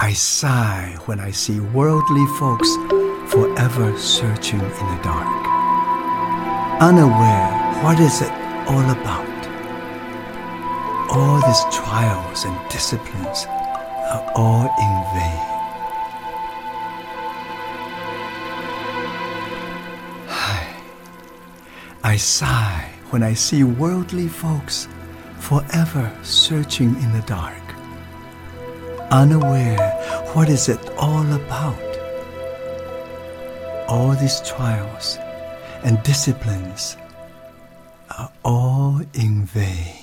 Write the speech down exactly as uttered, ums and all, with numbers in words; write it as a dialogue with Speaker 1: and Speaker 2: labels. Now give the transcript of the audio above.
Speaker 1: I sigh when I see worldly folks forever searching in the dark, unaware what is it all about. All these trials and disciplines are all in vain. I sigh when I see worldly folks forever searching in the dark, unaware what is it all about. All these trials and disciplines are all in vain.